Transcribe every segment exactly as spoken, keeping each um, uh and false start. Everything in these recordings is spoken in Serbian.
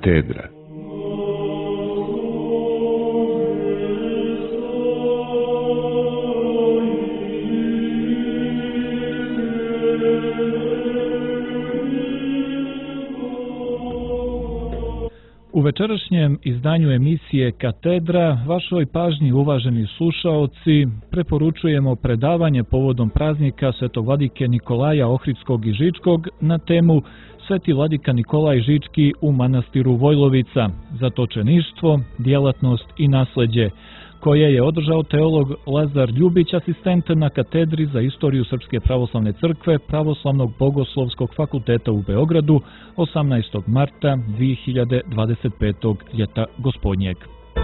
Katedra. U večerašnjem izdanju emisije Katedra vašoj pažnji, uvaženi slušaoci, preporučujemo predavanje povodom praznika Svetog vladike Nikolaja Ohridskog i Žičkog na temu Sveti vladika Nikolaj Žički u manastiru Vojlovica, zatočeništvo, djelatnost i nasleđe, koje je održao teolog Lazar Ljubić, asistent na katedri za istoriju Srpske pravoslavne crkve Pravoslavnog bogoslovskog fakulteta u Beogradu osamnaestog marta dve hiljade dvadeset petog ljeta gospodnjeg.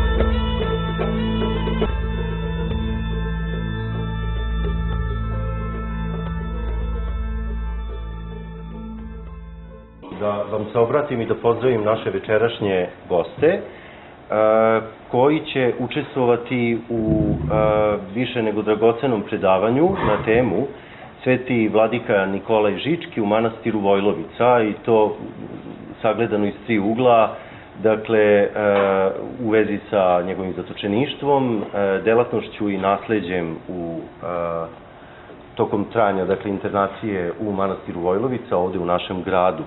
Da vam se obratim i da pozdravim naše večerašnje goste, koji će učestvovati u više nego dragocenom predavanju na temu Sveti vladika Nikolaj Žički u manastiru Vojlovica, i to sagledano iz tri ugla, dakle u vezi sa njegovim zatočeništvom, delatnošću i nasleđem u tokom trajanja, dakle, internacije u manastiru Vojlovica, ovde u našem gradu.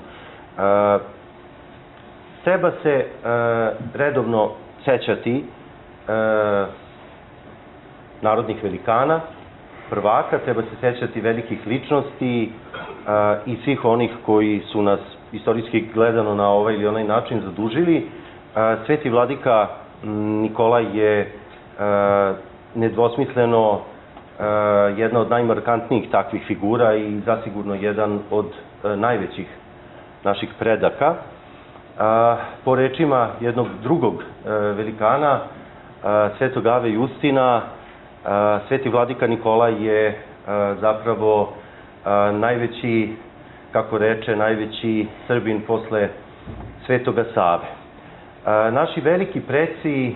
Treba se redovno sećati narodnih velikana, prvaka, treba se sećati velikih ličnosti i svih onih koji su nas istorijski gledano na ovaj ili onaj način zadužili. Sveti vladika Nikolaj je nedvosmisleno jedna od najmarkantnijih takvih figura i zasigurno jedan od najvećih naših predaka. Po rečima jednog drugog velikana, Svetog Ave Justina, Sveti vladika Nikolaj je zapravo najveći, kako reče, najveći Srbin posle Svetoga Save. Naši veliki preci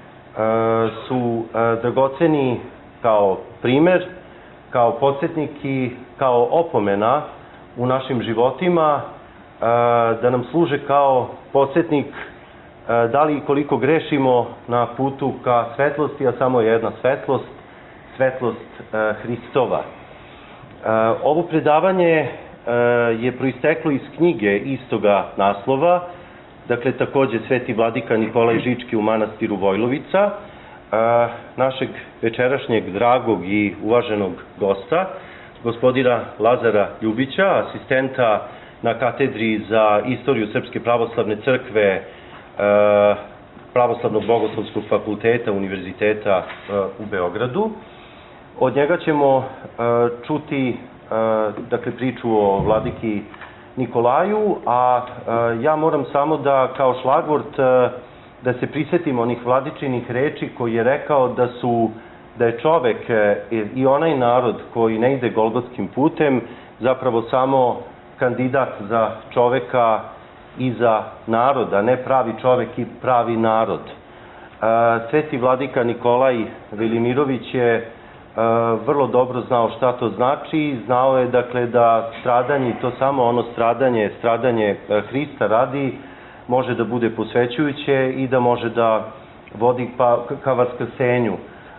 su dragoceni kao primer, kao podsjetnik i kao opomena u našim životima, da nam služe kao podsjetnik da li i koliko grešimo na putu ka svetlosti, a samo je jedna svetlost, svetlost Hristova. Ovo predavanje je proisteklo iz knjige istoga naslova, dakle takođe Sveti vladika Nikolaj Žički u manastiru Vojlovica, našeg večerašnjeg dragog i uvaženog gosta, gospodina Lazara Ljubića, asistenta na katedri za istoriju Srpske pravoslavne crkve Pravoslavnog bogoslovskog fakulteta Univerziteta u Beogradu. Od njega ćemo čuti, dakle, priču o vladiki Nikolaju, a ja moram samo da, kao šlagvort, da se prisjetimo onih vladičinih reči koji je rekao da su, da je čovek i onaj narod koji ne ide golgotskim putem zapravo samo kandidat za čoveka i za narod, a ne pravi čovek i pravi narod. Sveti vladika Nikolaj Velimirović je vrlo dobro znao šta to znači, znao je, dakle, da stradanje, to samo ono stradanje, stradanje Hrista radi, može da bude posvećujuće i da može da vodi pa ka vaskrsenju.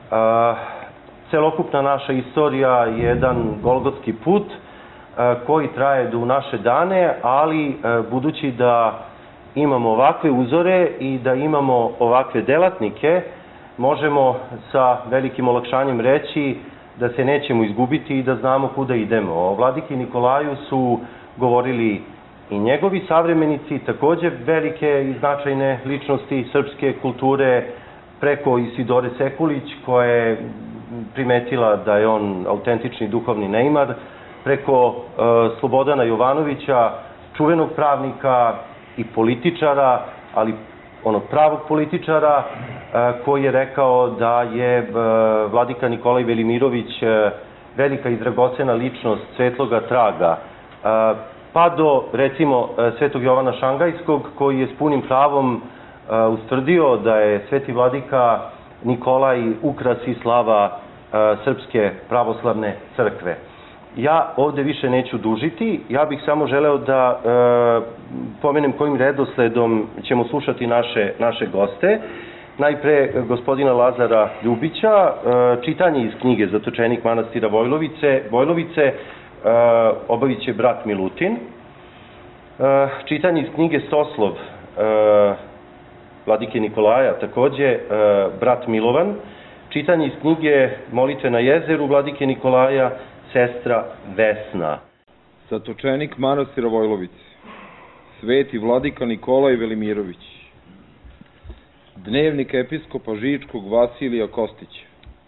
Celokupna naša istorija je jedan golgotski put koji traje do naše dane, ali budući da imamo ovakve uzore i da imamo ovakve delatnike, možemo sa velikim olakšanjem reći da se nećemo izgubiti i da znamo kuda idemo. O vladiki Nikolaju su govorili i njegovi savremenici, takođe velike i značajne ličnosti srpske kulture, preko Isidore Sekulić, koja je primetila da je on autentični duhovni neimar, preko Slobodana Jovanovića, čuvenog pravnika i političara, ali onog pravog političara, koji je rekao da je vladika Nikolaj Velimirović velika i dragocena ličnost svetloga traga, pa do, recimo, Svetog Jovana Šangajskog, koji je s punim pravom ustvrdio da je Sveti vladika Nikolaj ukras i slava Srpske pravoslavne crkve. Ja ovde više neću dužiti, ja bih samo želeo da e, pomenem kojim redosledom ćemo slušati naše, naše goste. Najpre gospodina Lazara Ljubića, e, čitanje iz knjige Zatočenik manastira Vojlovice, Vojlovice e, obavit će brat Milutin. E, čitanje iz knjige Soslov e, vladike Nikolaja, takođe e, brat Milovan. Čitanje iz knjige Molitve na jezeru vladike Nikolaja, sestra Vesna. Zatočenik manastira Vojlovice, sveti vladika Nikolaj Velimirović. Dnevnik episkopa Žičkog Vasilija Kostića.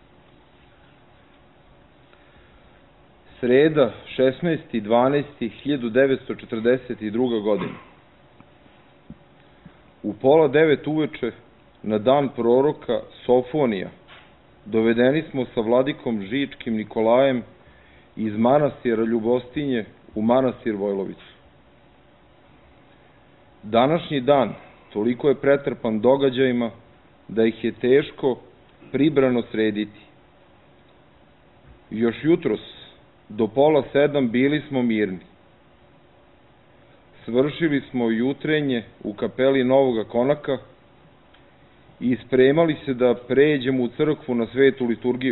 Sreda, šesnaesti decembar hiljadu devetsto četrdeset druge. godine. U pola devet uveče, na dan proroka Sofonija, dovedeni smo sa vladikom Žičkim Nikolajem iz manastira Ljubostinje u manastir Vojlovicu. Današnji dan toliko je pretrpan događajima da ih je teško pribrano srediti. Još jutros, do pola sedam, bili smo mirni. Svršili smo jutrenje u kapeli Novoga Konaka i spremali se da pređemo u crkvu na svetu liturgiju.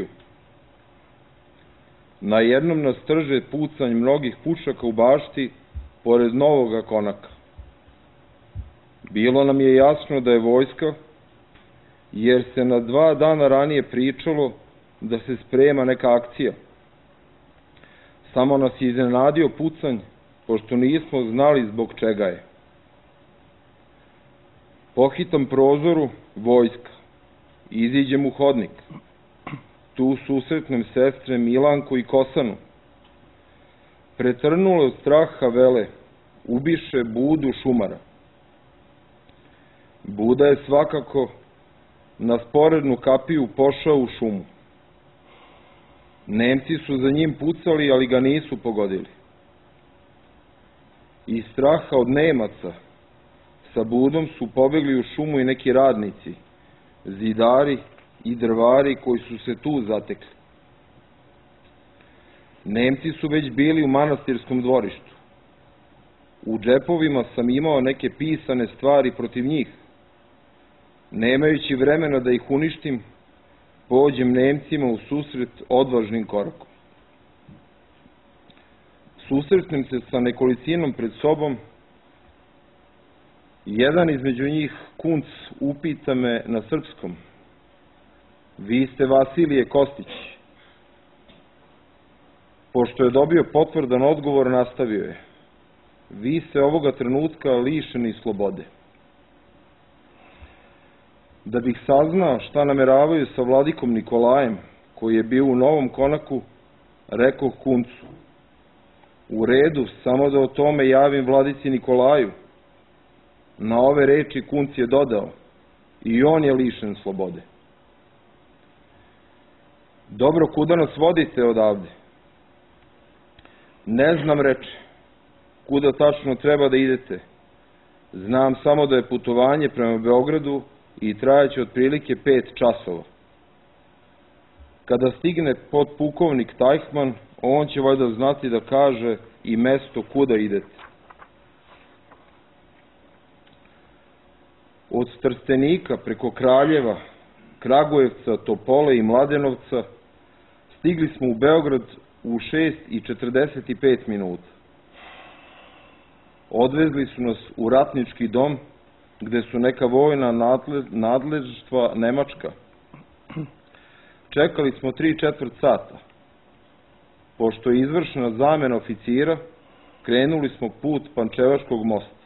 Na jednom nas trže pucanj mnogih pušaka u bašti pored Novoga Konaka. Bilo nam je jasno da je vojska, jer se na dva dana ranije pričalo da se sprema neka akcija. Samo nas je iznenadio pucanj, pošto nismo znali zbog čega je. Pohitam prozoru, vojska. Iziđem u hodnik. Tu susretnem sestre Milanku i Kosanu. Pretrnule od straha vele, ubiše Budu šumara. Buda je svakako na sporednu kapiju pošao u šumu. Nemci su za njim pucali, ali ga nisu pogodili. Iz straha od Nemaca sa Budom su pobegli u šumu i neki radnici, zidari i drvari koji su se tu zatekli. Nemci su već bili u manastirskom dvorištu. U džepovima sam imao neke pisane stvari protiv njih. Nemajući vremena da ih uništim, pođem Nemcima u susret odvažnim korakom. Susretnem se sa nekolicinom pred sobom. Jedan između njih, Kunc, upita me na srpskom: vi ste Vasilije Kostić? Pošto je dobio potvrdan odgovor, nastavio je: vi ste ovoga trenutka lišeni slobode. Da bih saznao šta nameravaju sa vladikom Nikolajem, koji je bio u Novom Konaku, rekao Kuncu: u redu, samo da o tome javim vladici Nikolaju. Na ove reči Kunc je dodao: i on je lišen slobode. Dobro, kuda nas vodite odavde? Ne znam, reče. Kuda tačno treba da idete? Znam samo da je putovanje prema Beogradu i trajaće otprilike pet časova. Kada stigne podpukovnik Tajhman, on će valjda znati da kaže i mesto kuda idete. Od Trstenika preko Kraljeva, Kragujevca, Topole i Mladenovca stigli smo u Beograd u šest i četrdeset pet minuta. Odvezli su nas u ratnički dom, gde su neka vojna nadležstva Nemačka. Čekali smo tri četvrt sata. Pošto je izvršena zamena oficira, krenuli smo put Pančevačkog mosta.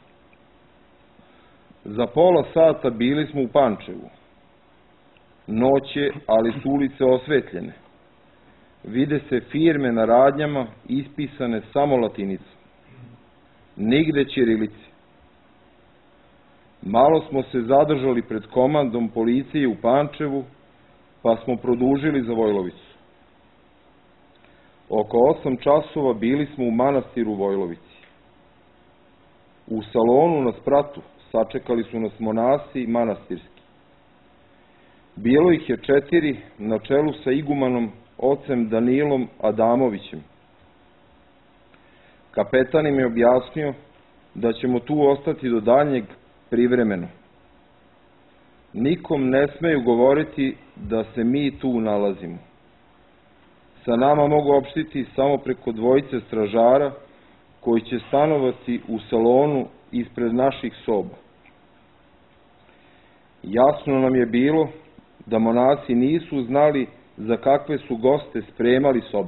Za pola sata bili smo u Pančevu. Noć je, ali su ulice osvetljene. Vide se firme na radnjama ispisane samo latinicom. Nigde ćirilici. Malo smo se zadržali pred komandom policije u Pančevu, pa smo produžili za Vojlovicu. Oko osam časova bili smo u manastiru Vojlovici. U salonu na spratu sačekali su nas monasi manastirski. Bilo ih je četiri, na čelu sa igumanom ocem Danilom Adamovićem. Kapetan im je objasnio da ćemo tu ostati do daljnjeg privremeno. Nikom ne smeju govoriti da se mi tu nalazimo. Sa nama mogu opštiti samo preko dvojice stražara koji će stanovati u salonu ispred naših soba. Jasno nam je bilo da monasi nisu znali za kakve su goste spremali sobe.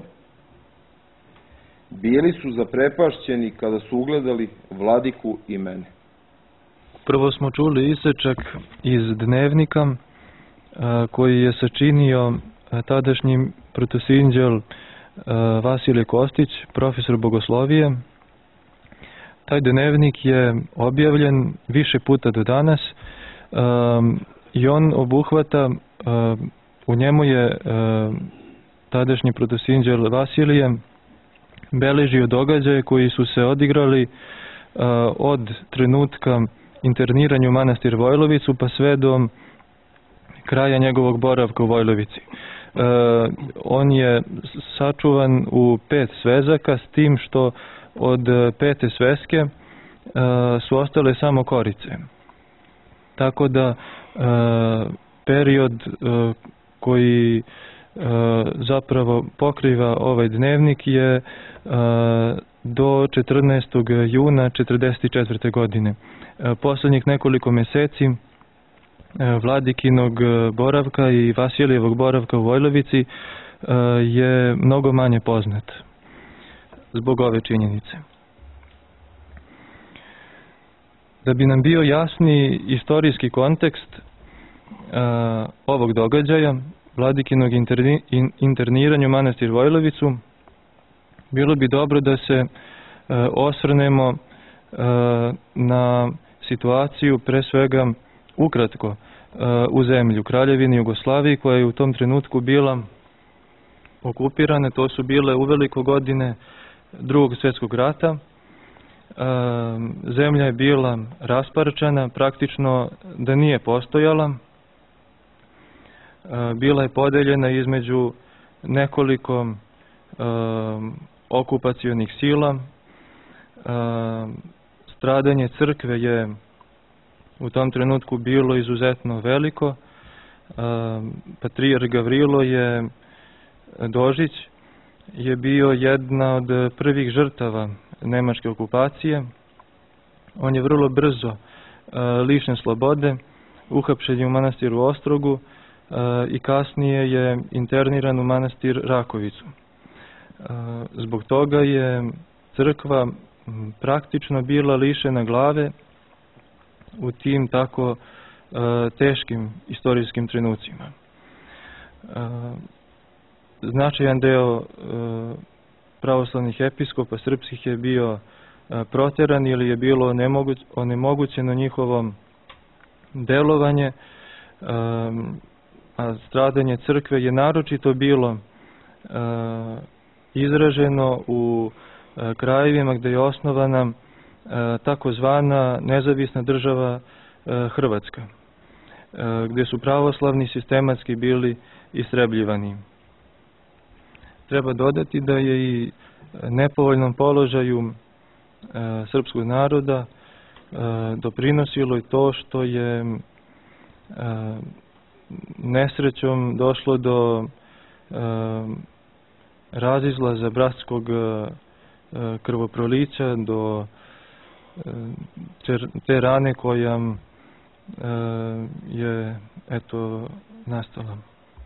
Bili su zaprepašćeni kada su ugledali vladiku i mene. Prvo smo čuli isečak iz dnevnika koji je sačinio tadašnji protosinđel Vasilije Kostić, profesor bogoslovije. Taj dnevnik je objavljen više puta do danas i on obuhvata, u njemu je tadašnji protosinđel Vasilije beležio događaje koji su se odigrali od trenutka interniranja u manastir Vojlovicu pa sve do kraja njegovog boravka u Vojlovici. On je sačuvan u pet svezaka, s tim što od pete sveske su ostale samo korice. Tako da period koji zapravo pokriva ovaj dnevnik je do četrnaestog juna četrdeset četvrte. godine. Poslednjih nekoliko meseci vladikinog boravka i Vasilijevog boravka u Vojlovici je mnogo manje poznat zbog ove činjenice. Da bi nam bio jasni istorijski kontekst ovog događaja, vladikinog interniranja u manastir Vojlovicu, bilo bi dobro da se osvrnemo na situaciju, pre svega ukratko, u zemlji, u Kraljevini Jugoslaviji, koja je u tom trenutku bila okupirana. To su bile uveliko godine Drugog svjetskog rata. Zemlja je bila rasparčana, praktično da nije postojala. Bila je podeljena između nekoliko okupacionih sila. Stradanje crkve je u tom trenutku bilo izuzetno veliko. Patrijarh Gavrilo je Dožić je bio jedna od prvih žrtava nemačke okupacije. On je vrlo brzo lišen slobode, uhapšen je u manastiru Ostrogu i kasnije je interniran u manastir Rakovicu. Zbog toga je crkva praktično bila lišena glave u tim tako teškim istorijskim trenucima. Značajan deo pravoslavnih episkopa srpskih je bio proteran ili je bilo onemogućeno njihovo delovanje, a stradanje crkve je naročito bilo izraženo u krajevima gde je osnovana takozvana nezavisna država Hrvatska, gde su pravoslavni sistematski bili istrebljivani. Treba dodati da je i nepovoljnom položaju srpskog naroda doprinosilo i to što je nesrećom došlo do razizlaza bratskog krvoprolića, do te rane koja je eto nastala.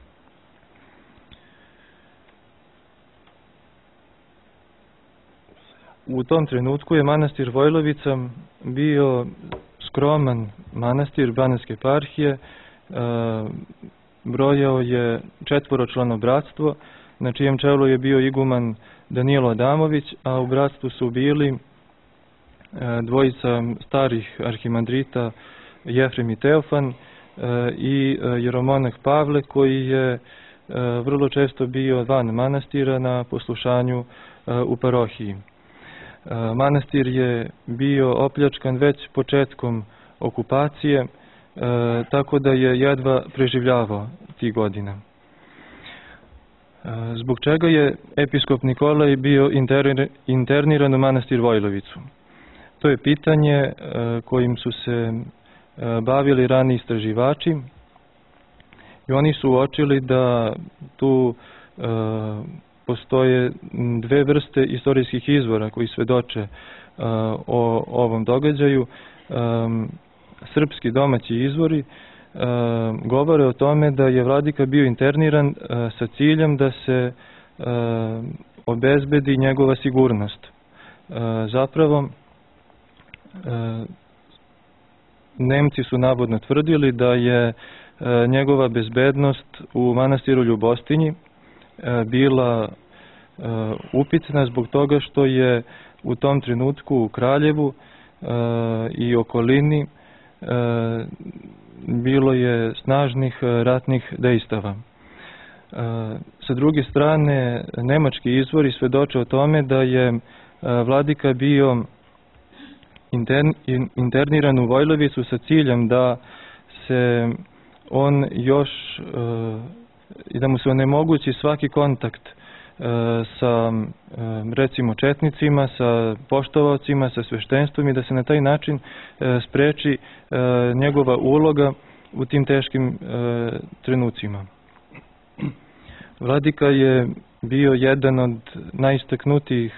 U tom trenutku je manastir Vojlovica bio skroman manastir Banatske eparhije, brojao je četvoročlano bratstvo, na čijem čelu je bio iguman Danilo Adamović, a u bratstvu su bili dvojica starih arhimandrita Jefrem i Teofan i jeromonah Pavle, koji je vrlo često bio van manastira na poslušanju u parohiji. Manastir je bio opljačkan već početkom okupacije, tako da je jedva preživljavao tih godina. Zbog čega je episkop Nikolaj bio interniran u manastir Vojlovicu? To je pitanje kojim su se bavili rani istraživači i oni su uočili da tu postoje dve vrste istorijskih izvora koji svedoče o ovom događaju. Srpski domaći izvori govore o tome da je vladika bio interniran sa ciljem da se obezbedi njegova sigurnost. Zapravo, Nemci su navodno tvrdili da je njegova bezbednost u manastiru Ljubostinji bila upitna zbog toga što je u tom trenutku u Kraljevu i okolini bilo je snažnih ratnih dejstava. Sa druge strane, nemački izvori svedoče o tome da je vladika bio interniran u Vojlovicu sa ciljem da se on još i da mu se onemogući svaki kontakt sa recimo četnicima, sa poštovaocima, sa sveštenstvom i da se na taj način spreči njegova uloga u tim teškim trenucima. Vladika je bio jedan od najistaknutijih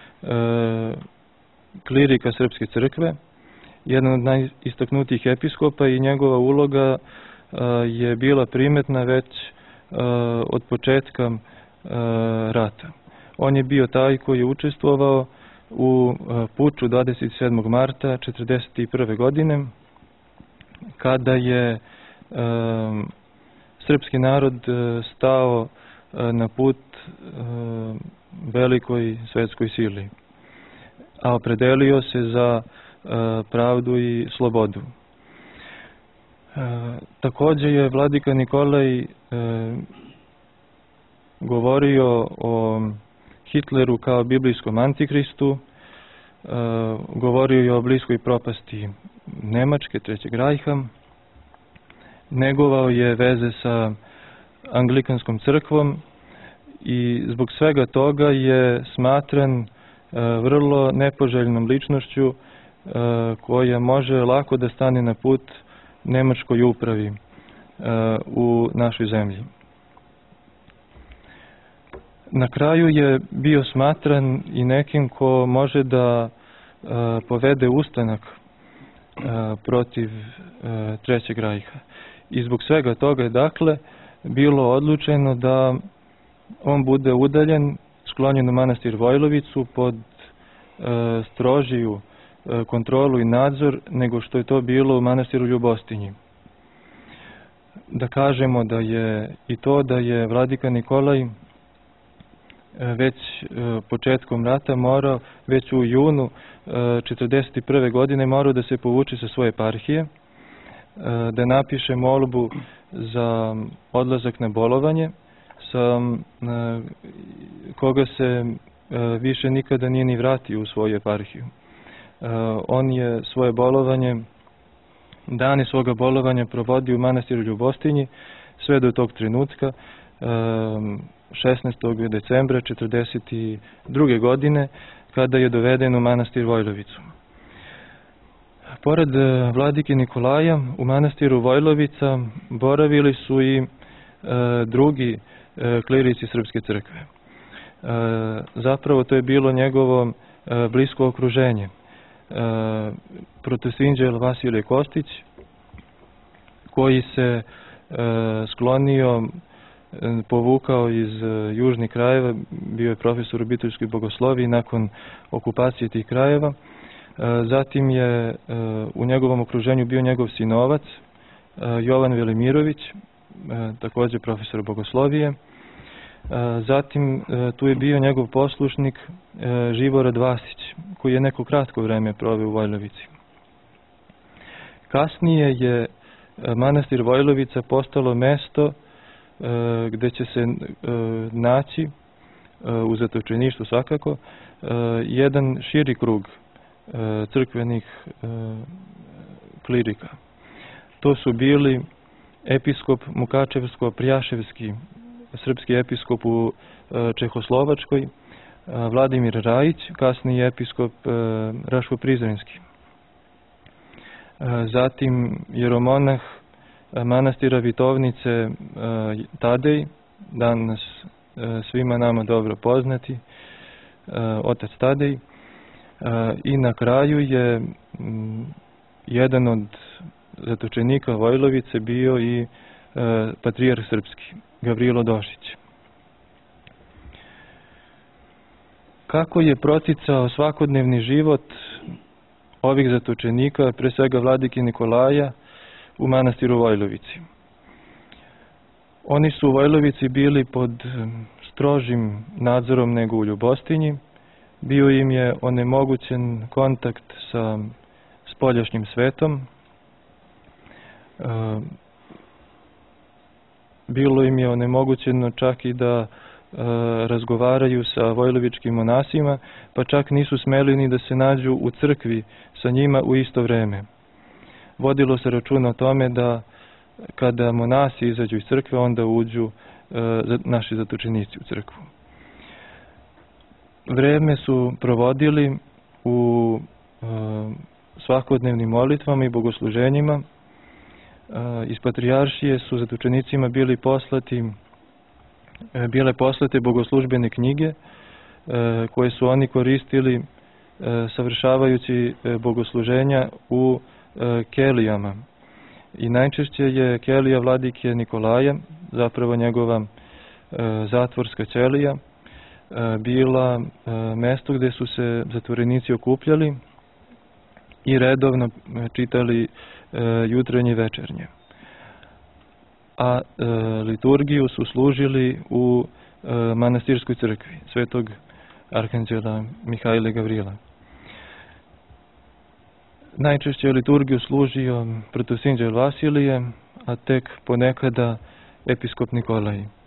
klirika Srpske crkve, jedan od najistaknutijih episkopa i njegova uloga je bila primetna već od početka rata. On je bio taj koji je učestvovao u puču dvadeset sedmog marta četrdeset prve godine, kada je srpski narod stao na put velikoj svetskoj sili, a opredelio se za pravdu i slobodu. Također je vladika Nikolaj govorio o Hitleru kao biblijskom antikristu, govorio je o bliskoj propasti Nemačke, Trećeg rajha, negovao je veze sa Anglikanskom crkvom i zbog svega toga je smatran vrlo nepoželjnom ličnošću koja može lako da stane na put nemačkoj upravi u našoj zemlji. Na kraju je bio smatran i nekim ko može da povede ustanak protiv Trećeg rajha. I zbog svega toga je dakle bilo odlučeno da on bude udaljen, sklonjen u manastir Vojlovicu pod strožiju kontrolu i nadzor nego što je to bilo u manastiru Ljubostinji. Da kažemo da je i to da je vladika Nikolaj već početkom rata morao, već u junu četrdeset prve godine morao da se povuče sa svoje eparhije, da napiše molbu za odlazak na bolovanje, sa koga se više nikada nije ni vratio u svoju eparhiju. On je svoje bolovanje, dane svoga bolovanja provodio u manastiru Ljubostinji sve do tog trenutka, šesnaestog decembra četrdeset druge godine, kada je doveden u manastir Vojlovicu. Pored vladike Nikolaja, u manastiru Vojlovica boravili su i e, drugi e, klirici Srpske crkve. E, zapravo to je bilo njegovo e, blisko okruženje. E, protosinđel Vasilije Kostić, koji se e, sklonio, povukao iz južnih krajeva, bio je profesor u Bitoljskoj bogosloviji nakon okupacije tih krajeva. Zatim je u njegovom okruženju bio njegov sinovac Jovan Velimirović, također profesor bogoslovije. Zatim tu je bio njegov poslušnik Živorad Vasić, koji je neko kratko vreme proveo u Vojlovici. Kasnije je manastir Vojlovica postalo mesto gde će se naći, u zatočeništvu svakako, jedan širi krug crkvenih klirika. To su bili episkop Mukačevsko-Prjaševski srpski episkop u Čehoslovačkoj, Vladimir Rajić, kasniji episkop Raško-Prizrenski. Zatim jeromonah manastira Vitovnice Tadej, danas svima nama dobro poznati, otac Tadej. I na kraju je jedan od zatočenika Vojlovice bio i patrijarh srpski, Gavrilo Došić. Kako je proticao svakodnevni život ovih zatočenika, pre svega vladike Nikolaja, u manastiru Vojlovici? Oni su u Vojlovici bili pod strožim nadzorom nego u Ljubostinji. Bio im je onemogućen kontakt sa spoljašnjim svetom. Bilo im je onemogućeno čak i da razgovaraju sa vojlovičkim monasima, pa čak nisu smeli ni da se nađu u crkvi sa njima u isto vreme. Vodilo se računa o tome da kada monasi izađu iz crkve, onda uđu naši zatočenici u crkvu. Vreme su provodili u svakodnevnim molitvama i bogosluženjima. Iz patrijaršije su zatočenicima bili poslati bile poslate bogoslužbene knjige koje su oni koristili savršavajući bogosluženja u kelijama. I najčešće je kelija vladike Nikolaja, zapravo njegova zatvorska ćelija, bila mesto gdje su se zatvorenici okupljali i redovno čitali jutarnje i večernje. A e, liturgiju su služili u e, manastirskoj crkvi Svetog Arhanđela Mihajla Gavrila. Najčešće je liturgiju služio protosinđel Vasilije, a tek ponekada episkop Nikolaj. E,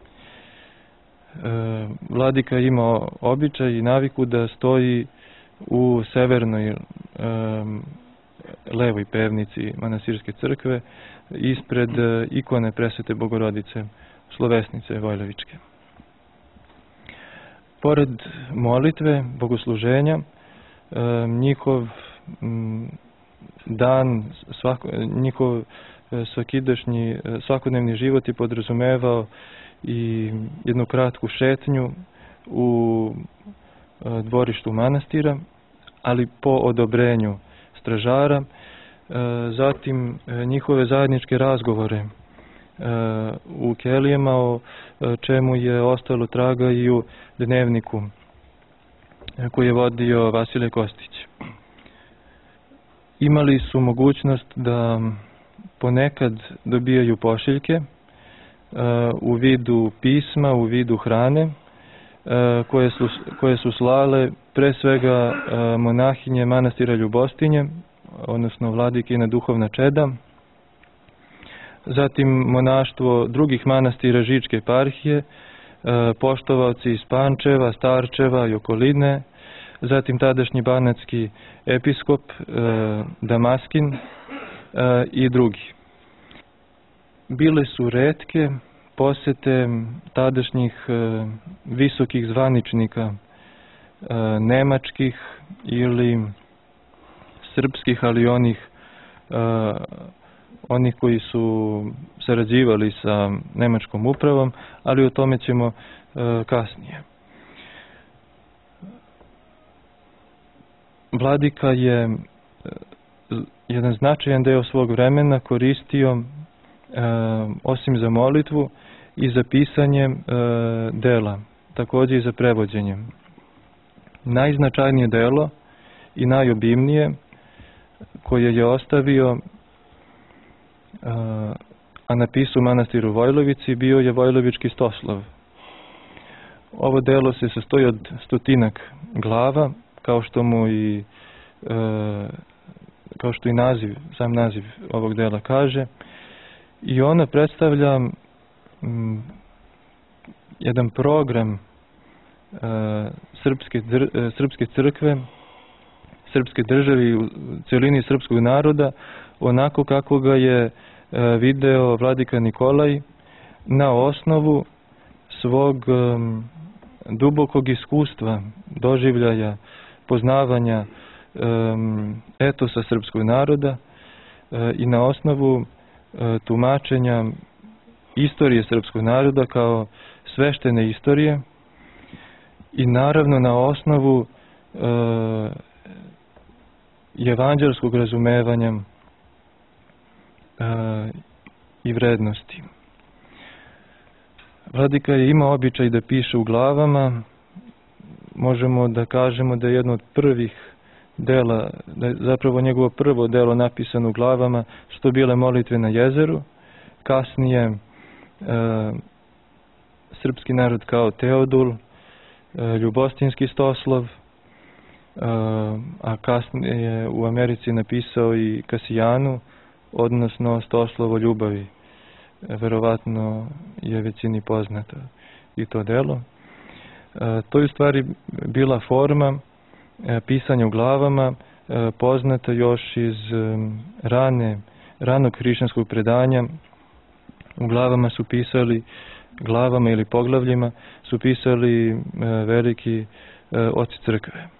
vladika ima običaj i naviku da stoji u severnoj e, levoj pevnici manastirske crkve ispred ikone Presvete Bogorodice, Slovesnice Vojlovičke. Pored molitve, bogosluženja, njihov dan, svako, njihov svakidašnji, svakodnevni život je podrazumevao i jednu kratku šetnju u dvorištu manastira, ali po odobrenju stražara, zatim njihove zajedničke razgovore u kelijama, o čemu je ostalo traga i u dnevniku koji je vodio Vasilije Kostić. Imali su mogućnost da ponekad dobijaju pošiljke u vidu pisma, u vidu hrane, koje su, koje su slale pre svega monahinje manastira Ljubostinje, odnosno vladikina duhovna čeda, zatim monaštvo drugih manastira Žičke eparhije, poštovalci iz Pančeva, Starčeva i okoline, zatim tadašnji banatski episkop Damaskin i drugi. Bile su retke posete tadašnjih visokih zvaničnika nemačkih ili srpskih, ali onih onih koji su sarađivali sa nemačkom upravom, ali o tome ćemo kasnije. Vladika je jedan značajan deo svog vremena koristio osim za molitvu i za pisanje dela, također i za prevođenje. Najznačajnije delo i najobimnije koje je ostavio, a napisao u manastiru Vojlovici, bio je Vojlovički stoslov. Ovo delo se sastoji od stotinak glava, kao što mu i kao što i naziv, sam naziv ovog dela kaže, i ona predstavlja m, jedan program e, srpske, dr, e, srpske crkve, srpske države i u cijelini srpskog naroda, onako kako ga je e, video vladika Nikolaj na osnovu svog um, dubokog iskustva, doživljaja, poznavanja um, etosa srpskog naroda uh, i na osnovu uh, tumačenja istorije srpskog naroda kao sveštene istorije i naravno na osnovu uh, evanđelskog razumevanja uh, i vrednosti. Vladika je imao običaj da piše u glavama. Možemo da kažemo da je jedno od prvih dela, da je zapravo njegovo prvo delo napisano u glavama, što bile molitve na jezeru. Kasnije e, srpski narod kao Teodul, e, Ljubostinski Stoslov, e, a kasnije je u Americi napisao i Kasijanu, odnosno Stoslovo ljubavi. Verovatno je većini poznato i to delo. E, to je u stvari bila forma e, pisanja u glavama, e, poznata još iz e, rane, ranog hrišćanskog predanja. U glavama su pisali, glavama ili poglavljima su pisali e, veliki e, oci crkve.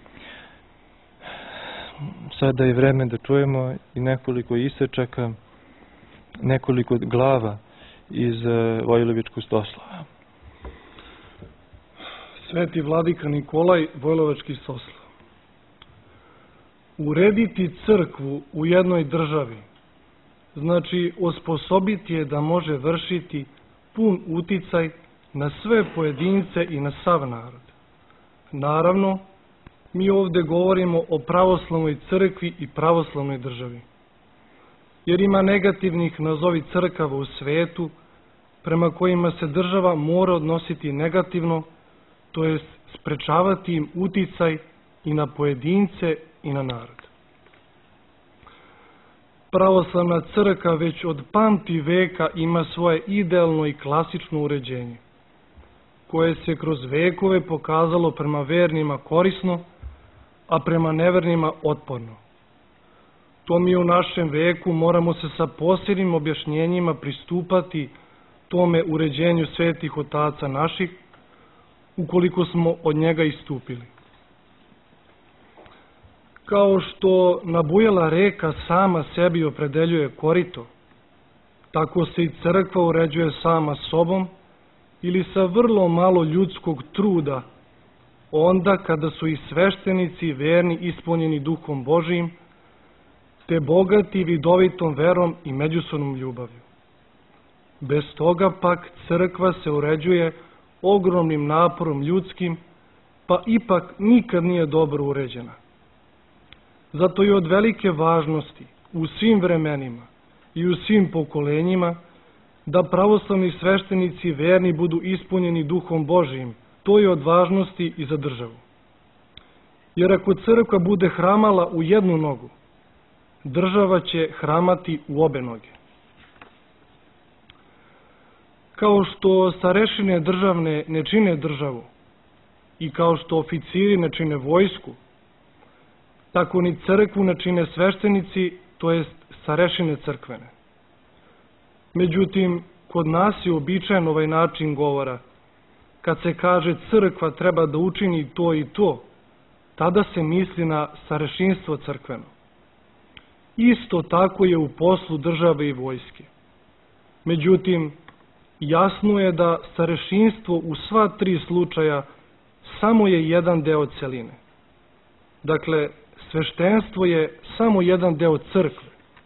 Sada je vreme da čujemo i nekoliko isečaka, nekoliko glava iz uh, Vojlovičkog Stoslova. Sveti vladika Nikolaj, Vojlovački Stoslav. Urediti crkvu u jednoj državi znači osposobiti je da može vršiti pun uticaj na sve pojedince i na sav narod. Naravno, mi ovdje govorimo o pravoslavnoj crkvi i pravoslavnoj državi. Jer ima negativnih, nazovi, crkava u svetu, prema kojima se država mora odnositi negativno, to jest sprečavati im uticaj i na pojedince i na narod. Pravoslavna crkva već od pamti veka ima svoje idealno i klasično uređenje, koje se kroz vekove pokazalo prema vernima korisno, a prema nevernima otporno. To mi u našem veku moramo se sa posebnim objašnjenjima pristupati tome uređenju svetih otaca naših, ukoliko smo od njega istupili. Kao što nabujala reka sama sebi opredeljuje korito, tako se i crkva uređuje sama sobom ili sa vrlo malo ljudskog truda, onda kada su i sveštenici verni ispunjeni Duhom Božijim, te bogati vidovitom verom i međusobnom ljubavlju. Bez toga pak crkva se uređuje ogromnim naporom ljudskim, pa ipak nikad nije dobro uređena. Zato je od velike važnosti u svim vremenima i u svim pokolenjima da pravoslavni sveštenici verni budu ispunjeni Duhom Božijim. To je od važnosti i za državu. Jer ako crkva bude hramala u jednu nogu, država će hramati u obe noge. Kao što starešine državne ne čine državu i kao što oficiri ne čine vojsku, tako ni crkvu ne čine sveštenici, to jest starešine crkvene. Međutim, kod nas je uobičajen ovaj način govora. Kad se kaže crkva treba da učini to i to, tada se misli na starešinstvo crkveno. Isto tako je u poslu države i vojske. Međutim, jasno je da starešinstvo u sva tri slučaja samo je jedan deo celine. Dakle, sveštenstvo je samo jedan deo crkve.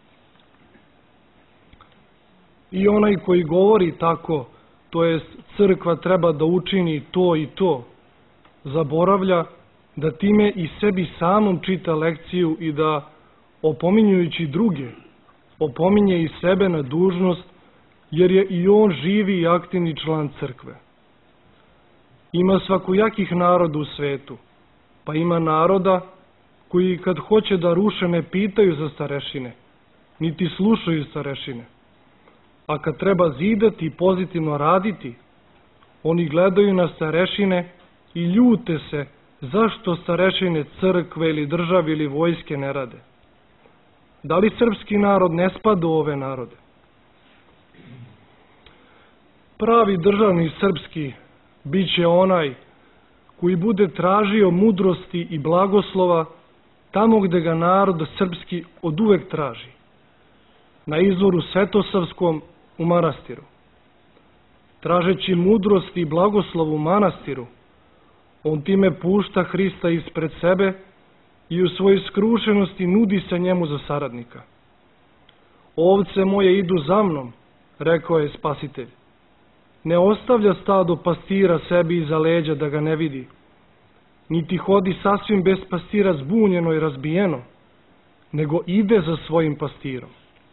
I onaj koji govori tako, to jest crkva treba da učini to i to, zaboravlja da time i sebi samom čita lekciju i da, opominjujući druge, opominje i sebe na dužnost, jer je i on živi i aktivni član crkve. Ima svakojakih naroda u svetu, pa ima naroda koji kad hoće da ruše ne pitaju za starešine, niti slušaju starešine. A kad treba zidati i pozitivno raditi, oni gledaju na starešine i ljute se zašto starešine crkve ili države ili vojske ne rade. Da li srpski narod ne spada u ove narode? Pravi državni srpski bit će onaj koji bude tražio mudrosti i blagoslova tamo gde ga narod srpski oduvek traži, na izvoru Svetosavskom u manastiru. Tražeći mudrosti i blagoslov u manastiru, on time pušta Hrista ispred sebe i u svojoj skrušenosti nudi se njemu za saradnika. Ovce moje idu za mnom, rekao je Spasitelj. Ne ostavlja stado pastira sebi iza leđa da ga ne vidi, niti hodi sasvim bez pastira zbunjeno i razbijeno, nego ide za svojim pastirom.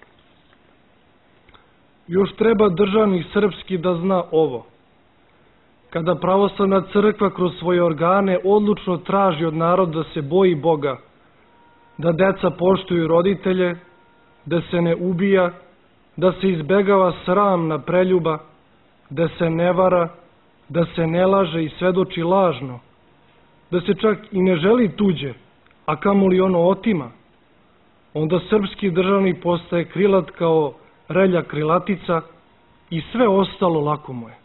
Još treba državni srpski da zna ovo. Kada pravoslavna crkva kroz svoje organe odlučno traži od naroda da se boji Boga, da deca poštuju roditelje, da se ne ubija, da se izbegava sramna preljuba, da se ne vara, da se ne laže i svedoči lažno, da se čak i ne želi tuđe, a kamoli ono otima, onda srpski državnik postaje krilat kao relja krilatica i sve ostalo lako mu je.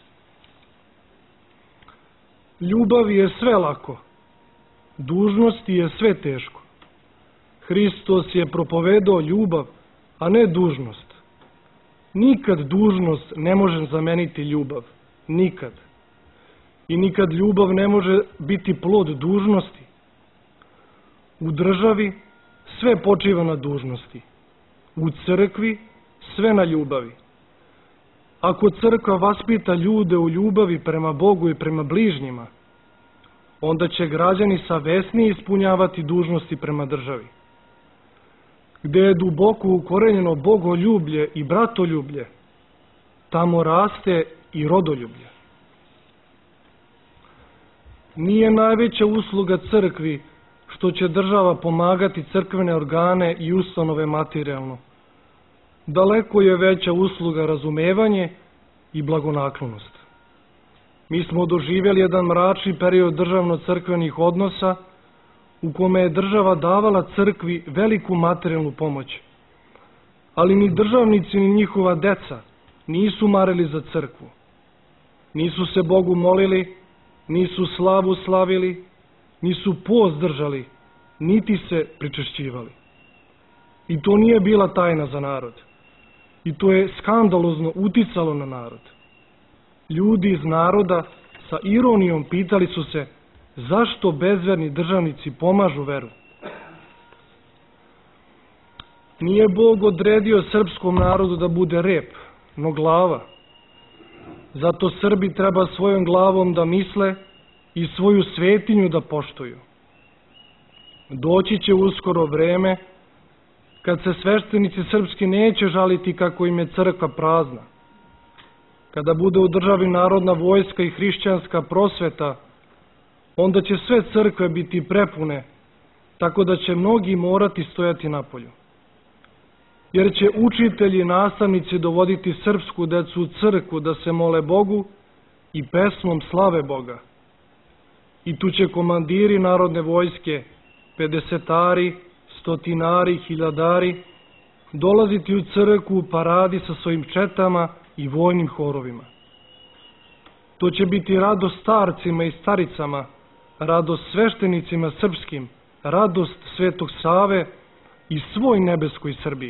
Ljubavi je sve lako, dužnosti je sve teško. Hristos je propovedao ljubav, a ne dužnost. Nikad dužnost ne može zameniti ljubav, nikad. I nikad ljubav ne može biti plod dužnosti. U državi sve počiva na dužnosti, u crkvi sve na ljubavi. Ako crkva vaspita ljude u ljubavi prema Bogu i prema bližnjima, onda će građani savesnije ispunjavati dužnosti prema državi. Gde je duboko ukorenjeno bogoljublje i bratoljublje, tamo raste i rodoljublje. Nije najveća usluga crkvi što će država pomagati crkvene organe i ustanove materijalno. Daleko je veća usluga razumevanje i blagonaklonost. Mi smo doživjeli jedan mračni period državno-crkvenih odnosa u kome je država davala crkvi veliku materijalnu pomoć. Ali ni državnici ni njihova deca nisu marili za crkvu. Nisu se Bogu molili, nisu slavu slavili, nisu post držali, niti se pričešćivali. I to nije bila tajna za narod. I to je skandalozno uticalo na narod. Ljudi iz naroda sa ironijom pitali su se zašto bezverni državnici pomažu veru. Nije Bog odredio srpskom narodu da bude rep, no glava. Zato Srbi treba svojom glavom da misle i svoju svetinju da poštuju. Doći će uskoro vreme kad se sveštenici srpski neće žaliti kako im je crkva prazna. Kada bude u državi narodna vojska i hrišćanska prosveta, onda će sve crkve biti prepune, tako da će mnogi morati stojati napolju. Jer će učitelji i nastavnici dovoditi srpsku decu u crkvu da se mole Bogu i pesmom slave Boga. I tu će komandiri narodne vojske, pedesetari, stotinari, hiljadari, dolaziti u crkvu u paradi sa svojim četama i vojnim horovima. To će biti radost starcima i staricama, radost sveštenicima srpskim, radost Svetog Save i svoj nebeskoj Srbiji.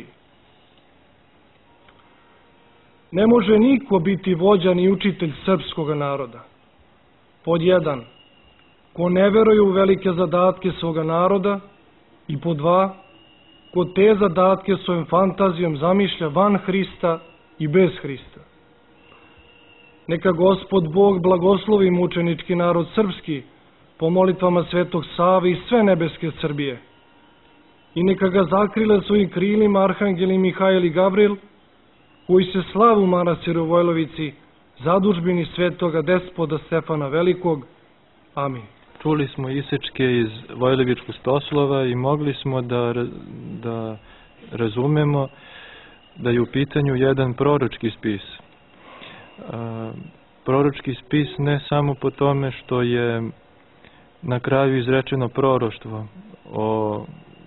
Ne može niko biti vođa ni učitelj srpskog naroda. Pod jedan, ko ne veruje u velike zadatke svoga naroda, i pod dva, ko te zadatke svojom fantazijom zamišlja van Hrista i bez Hrista. Neka Gospod Bog blagoslovi mučenički narod srpski po molitvama Svetog Save i sve nebeske Srbije. I neka ga zakrile svojim krilima arhangeli Mihajl i Gavril, koji se slavu u manastiru Vojlovici, zadužbini svetoga despoda Stefana Velikog. Amin. Čuli smo isečke iz Vojlevičkog stoslova i mogli smo da, da razumemo da je u pitanju jedan proročki spis. A, proročki spis ne samo po tome što je na kraju izrečeno proroštvo o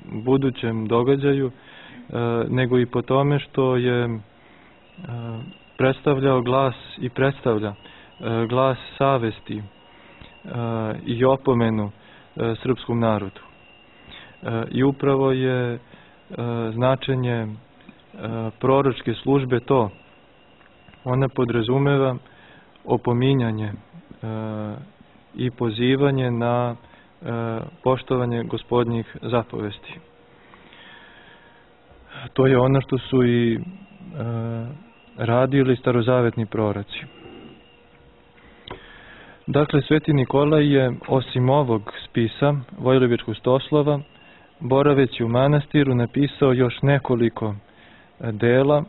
budućem događaju, a, nego i po tome što je a, predstavljao glas i predstavlja glas savesti i opomenu srpskom narodu. I upravo je značenje proročke službe to. Ona podrazumeva opominjanje i pozivanje na poštovanje gospodnjih zapovesti. To je ono što su i radili starozavetni proroci. Dakle, Sveti Nikolaj je osim ovog spisa Vojlovičkog stoslova, boraveći u manastiru, napisao još nekoliko dela,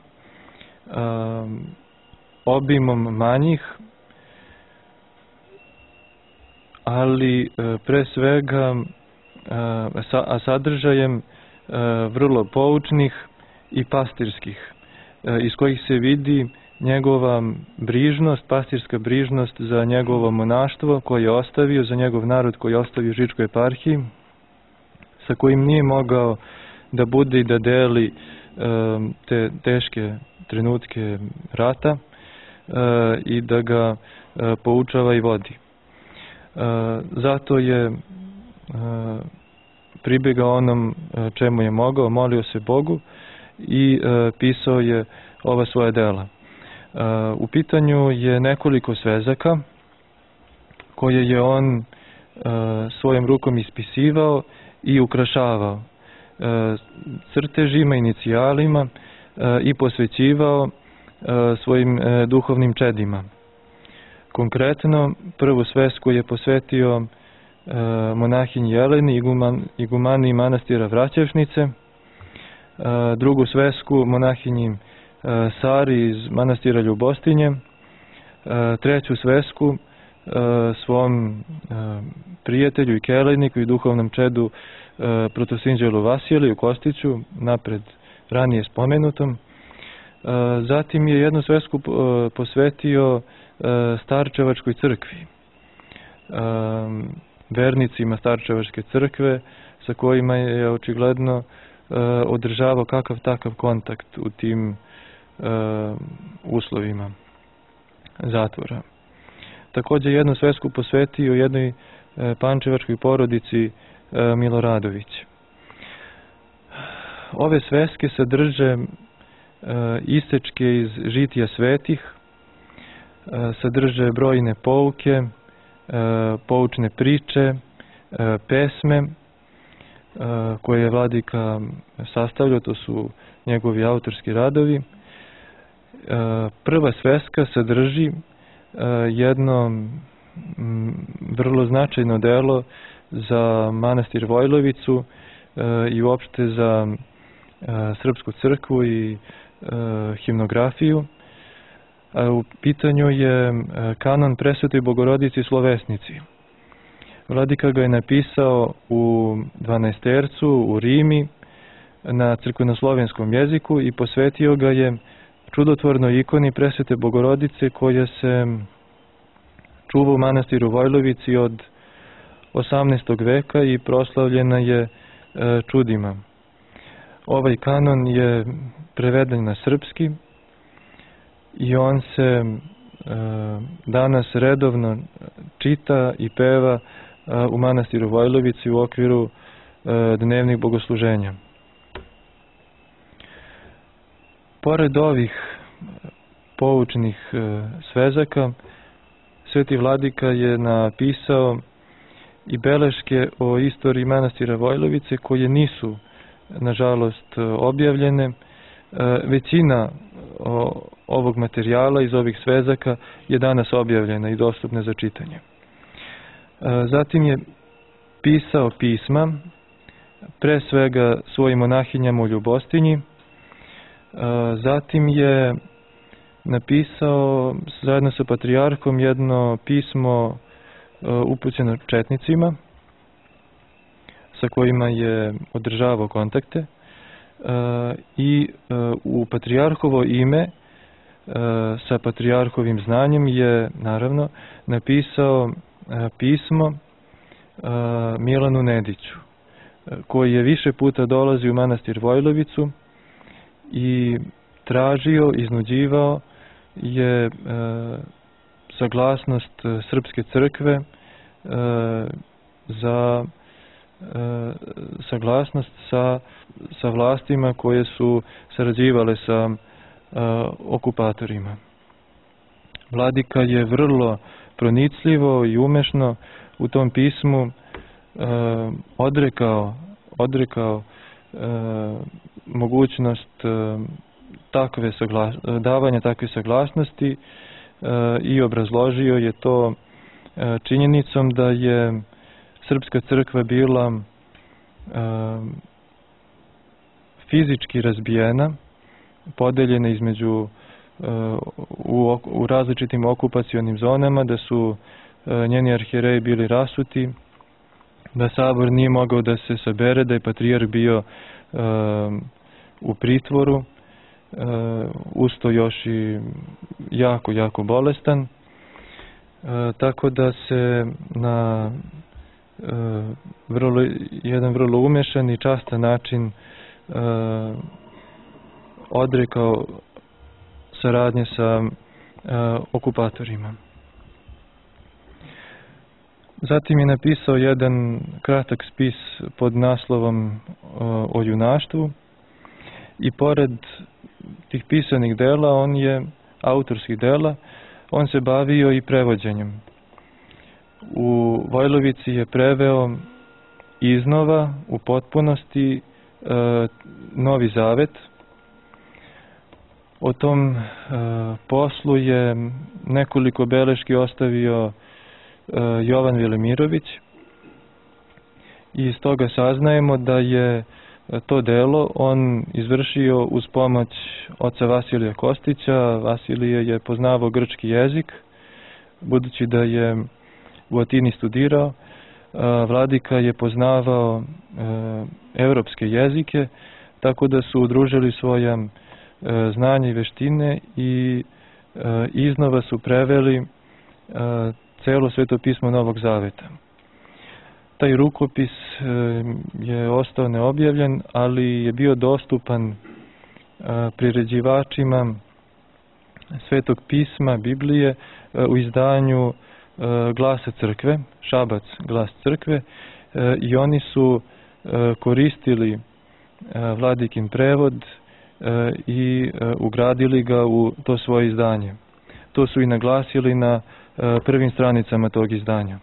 obimom manjih, ali pre svega a sadržajem vrlo poučnih i pastirskih, iz kojih se vidi njegova brižnost, pastirska brižnost za njegovo monaštvo koje je ostavio, za njegov narod koji je ostavio u Žičkoj eparhiji, sa kojim nije mogao da bude i da deli te teške trenutke rata i da ga poučava i vodi. Zato je pribjegao onom čemu je mogao, molio se Bogu i pisao je ova svoja dela. U pitanju je nekoliko svezaka koje je on svojom rukom ispisivao i ukrašavao crtežima, inicijalima i posvećivao svojim duhovnim čedima. Konkretno, prvu svesku je posvetio monahinji Jeleni, igumani manastira Vraćevšnice, drugu svesku monahinji Sari iz manastira Ljubostinje, treću svesku svom prijatelju i kelejniku i duhovnom čedu protosinđelu Vasiliju Kostiću, napred ranije spomenutom. Zatim je jednu svesku posvetio Starčevačkoj crkvi, vernicima Starčevačke crkve, sa kojima je očigledno održavao kakav takav kontakt u tim uslovima zatvora. Također jednu svesku posvetio jednoj pančevačkoj porodici Miloradović. Ove sveske sadrže isečke iz žitija svetih, sadrže brojne pouke, poučne priče, pesme koje je vladika sastavljao, to su njegovi autorski radovi. Prva sveska sadrži jedno vrlo značajno delo za manastir Vojlovicu i uopšte za Srpsku crkvu i himnografiju. U pitanju je kanon Presvetoj Bogorodici Slovesnici. Vladika ga je napisao u dvanaestercu u Rimi na crkvenoslovenskom jeziku i posvetio ga je čudotvornoj ikoni Presvete Bogorodice koja se čuva u manastiru Vojlovici od osamnaestog veka i proslavljena je čudima. Ovaj kanon je preveden na srpski i on se danas redovno čita i peva u manastiru Vojlovici u okviru dnevnih bogosluženja. Pored ovih poučnih svezaka, Sveti Vladika je napisao i beleške o istoriji manastira Vojlovice koje nisu, nažalost, objavljene. Većina ovog materijala iz ovih svezaka je danas objavljena i dostupna za čitanje. Zatim je pisao pisma, pre svega svojim monahinjama u Ljubostinji. Zatim je napisao zajedno sa patrijarhom jedno pismo upućeno četnicima sa kojima je održavao kontakte i u patrijarhovo ime sa patrijarhovim znanjem je naravno napisao pismo Milanu Nediću koji je više puta dolazi u manastir Vojlovicu i tražio, iznuđivao je e, saglasnost Srpske crkve e, za e, saglasnost sa, sa vlastima koje su sarađivale sa e, okupatorima. Vladika je vrlo pronicljivo i umešno u tom pismu e, odrekao, odrekao e, mogućnost e, takve saglas, davanja takve saglasnosti e, i obrazložio je to e, činjenicom da je Srpska crkva bila e, fizički razbijena, podeljena između U, u različitim okupacionim zonama, da su e, njeni arhijereji bili rasuti, da sabor nije mogao da se sabere, da je patrijarh bio e, u pritvoru, e, usto još i jako, jako bolestan, e, tako da se na e, vrlo, jedan vrlo umešan i častan način e, odrekao saradnje sa e, okupatorima. Zatim je napisao jedan kratak spis pod naslovom e, o junaštvu i pored tih pisanih dela, on je, autorskih dela, on se bavio i prevođenjem. U Vojlovici je preveo iznova u potpunosti e, Novi Zavet. O tom e, poslu je nekoliko beleški ostavio e, Jovan Velimirović i iz toga saznajemo da je to delo on izvršio uz pomoć oca Vasilija Kostića. Vasilije je poznavao grčki jezik, budući da je u Atini studirao. E, Vladika je poznavao e, evropske jezike, tako da su udružili svoja znanje i veštine i e, iznova su preveli e, celo Sveto pismo Novog Zaveta. Taj rukopis e, je ostao neobjavljen, ali je bio dostupan e, priređivačima Svetog pisma, Biblije, e, u izdanju e, Glasa crkve, Šabac Glas crkve, e, i oni su e, koristili e, Vladikin prevod i ugradili ga u to svoje izdanje. To su i naglasili na prvim stranicama tog izdanja.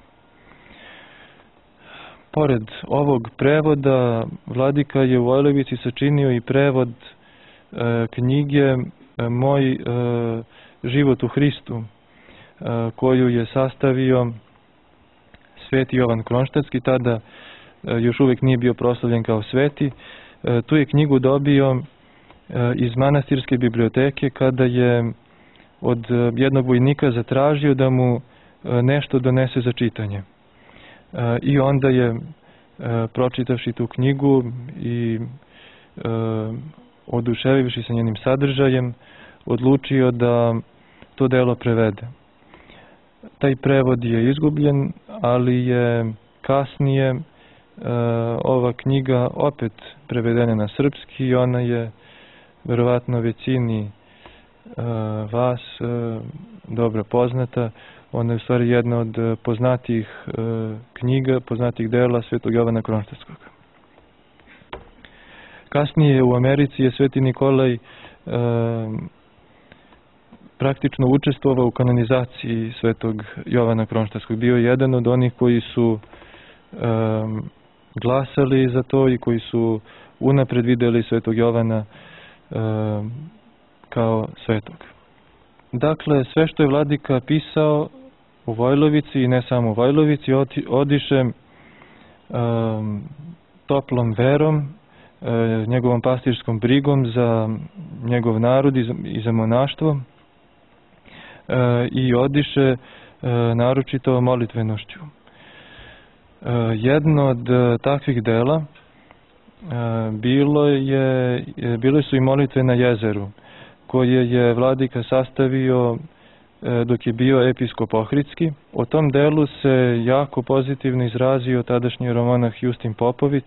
Pored ovog prevoda, Vladika je u Vojlovici sačinio i prevod knjige Moj život u Hristu, koju je sastavio Sveti Jovan Kronštatski, tada još uvijek nije bio proslavljen kao sveti. Tu je knjigu dobio iz manastirske biblioteke kada je od jednog vojnika zatražio da mu nešto donese za čitanje. I onda je, pročitavši tu knjigu i oduševivši sa njenim sadržajem, odlučio da to delo prevede. Taj prevod je izgubljen, ali je kasnije ova knjiga opet prevedena na srpski i ona je verovatno većini uh, vas uh, dobro poznata. Ona je u stvari jedna od poznatijih uh, knjiga, poznatijih dela Svetog Jovana Kronštatskog. Kasnije u Americi je Sveti Nikolaj uh, praktično učestvovao u kanonizaciji Svetog Jovana Kronštatskog. Bio je jedan od onih koji su um, glasali za to i koji su unapred videli Svetog Jovana kao svetog. Dakle, sve što je Vladika pisao u Vojlovici i ne samo u Vojlovici, odiše um, toplom verom, um, njegovom pastirskom brigom za njegov narod i za, i za monaštvo um, i odiše um, naročito molitvenošću. Um, jedno od uh, takvih dela Bilo je, bile su i molitve na jezeru, koje je Vladika sastavio dok je bio episkop Ohridski. O tom delu se jako pozitivno izrazio tadašnji jeromonah Justin Popović,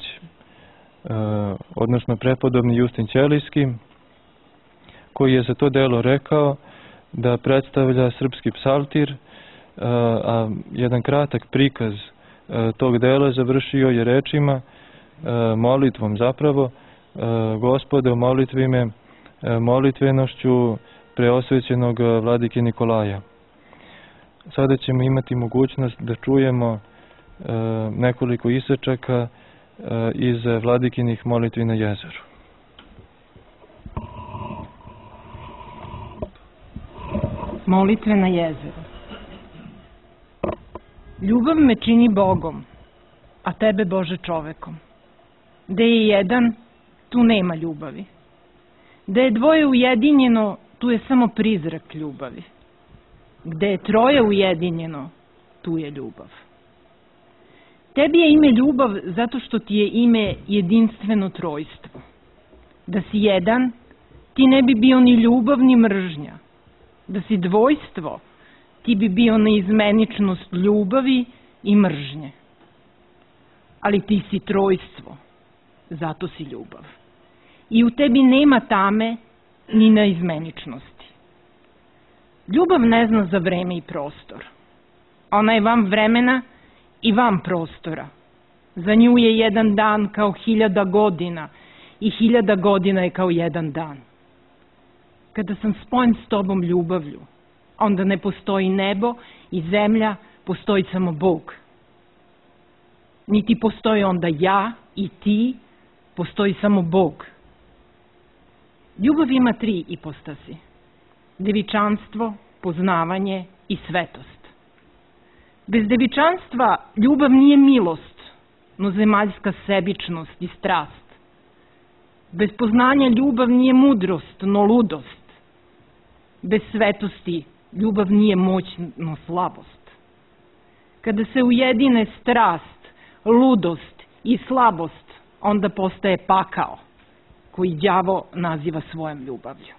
odnosno prepodobni Justin Ćelijski, koji je za to delo rekao da predstavlja srpski psaltir, a jedan kratak prikaz tog dela završio je rečima, molitvom zapravo, Gospode, molitvi me molitvenošću preosvećenog vladike Nikolaja. Sada ćemo imati mogućnost da čujemo nekoliko isečaka iz vladikinih molitvi na jezeru. Molitve na jezeru. Ljubav me čini Bogom, a tebe, Bože, čovekom. Gde je jedan, tu nema ljubavi. Gde je dvoje ujedinjeno, tu je samo prizrak ljubavi. Gde je troje ujedinjeno, tu je ljubav. Tebi je ime ljubav zato što ti je ime jedinstveno trojstvo. Da si jedan, ti ne bi bio ni ljubav ni mržnja. Da si dvojstvo, ti bi bio neizmeničnost ljubavi i mržnje. Ali ti si trojstvo, zato si ljubav. I u tebi nema tame ni neizmeničnosti. Ljubav ne zna za vreme i prostor. Ona je vam vremena i vam prostora. Za nju je jedan dan kao hiljada godina i hiljada godina je kao jedan dan. Kada sam spojen s tobom ljubavlju, onda ne postoji nebo i zemlja, postoji samo Bog. Niti postoji onda ja i ti, postoji samo Bog. Ljubav ima tri ipostasi. Devičanstvo, poznavanje i svetost. Bez devičanstva ljubav nije milost, no zemaljska sebičnost i strast. Bez poznanja ljubav nije mudrost, no ludost. Bez svetosti ljubav nije moć, no slabost. Kada se ujedine strast, ludost i slabost, onda postaje pakao, koji đavo naziva svojom ljubavlju.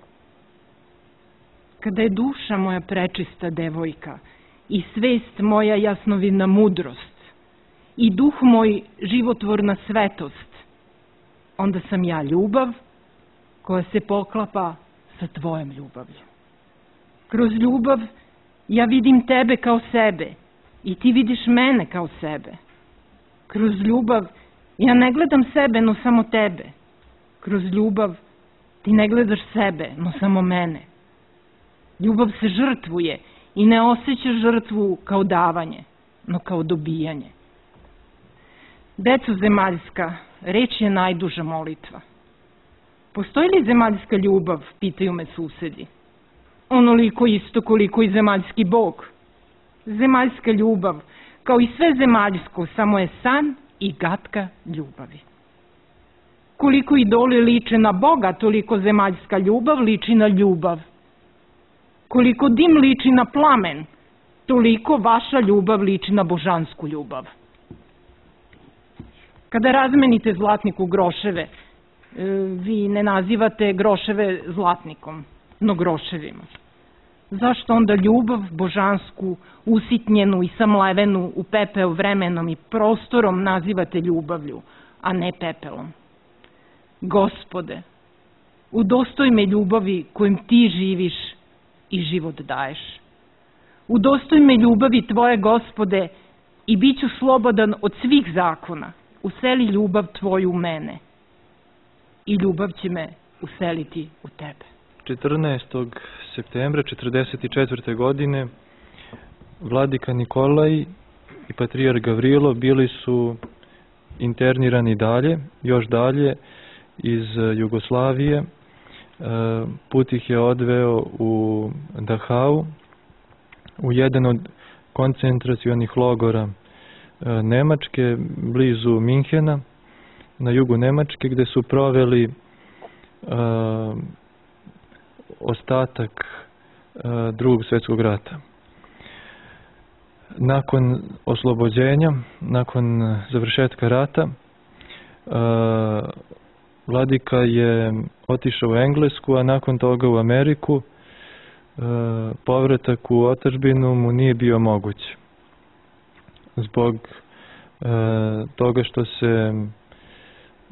Kada je duša moja prečista devojka i svest moja jasnovidna mudrost i duh moj životvorna svetost, onda sam ja ljubav koja se poklapa sa tvojom ljubavlju. Kroz ljubav ja vidim tebe kao sebe i ti vidiš mene kao sebe. Kroz ljubav ja ne gledam sebe, no samo tebe. Kroz ljubav ti ne gledaš sebe, no samo mene. Ljubav se žrtvuje i ne osjeća žrtvu kao davanje, no kao dobijanje. Deco zemaljska, reč je najduža molitva. Postoji li zemaljska ljubav, pitaju me susedi. Onoliko isto koliko i zemaljski Bog. Zemaljska ljubav, kao i sve zemaljsko, samo je san i gatka ljubavi. Koliko idoli liče na Boga, toliko zemaljska ljubav liči na ljubav. Koliko dim liči na plamen, toliko vaša ljubav liči na božansku ljubav. Kada razmenite zlatniku groševe, vi ne nazivate groševe zlatnikom, no groševima. Zašto onda ljubav božansku, usitnjenu i samlevenu u pepeo vremenom i prostorom nazivate ljubavlju, a ne pepelom? Gospode, udostoj me ljubavi kojim ti živiš i život daješ. Udostoj me ljubavi tvoje, Gospode, i bit ću slobodan od svih zakona. Useli ljubav tvoju u mene i ljubav će me useliti u tebe. četrnaestog septembra četrdeset četvrte. godine vladika Nikolaj i patrijarh Gavrilo bili su internirani dalje, još dalje iz Jugoslavije. Put ih je odveo u Dachau, u jedan od koncentracionih logora Nemačke, blizu Minhena, na jugu Nemačke, gde su proveli uh, ostatak uh, drugog svjetskog rata. Nakon oslobođenja, nakon završetka rata, uh, vladika je otišao u Englesku, a nakon toga u Ameriku. Uh, povratak u otadžbinu mu nije bio moguć. Zbog uh, toga što se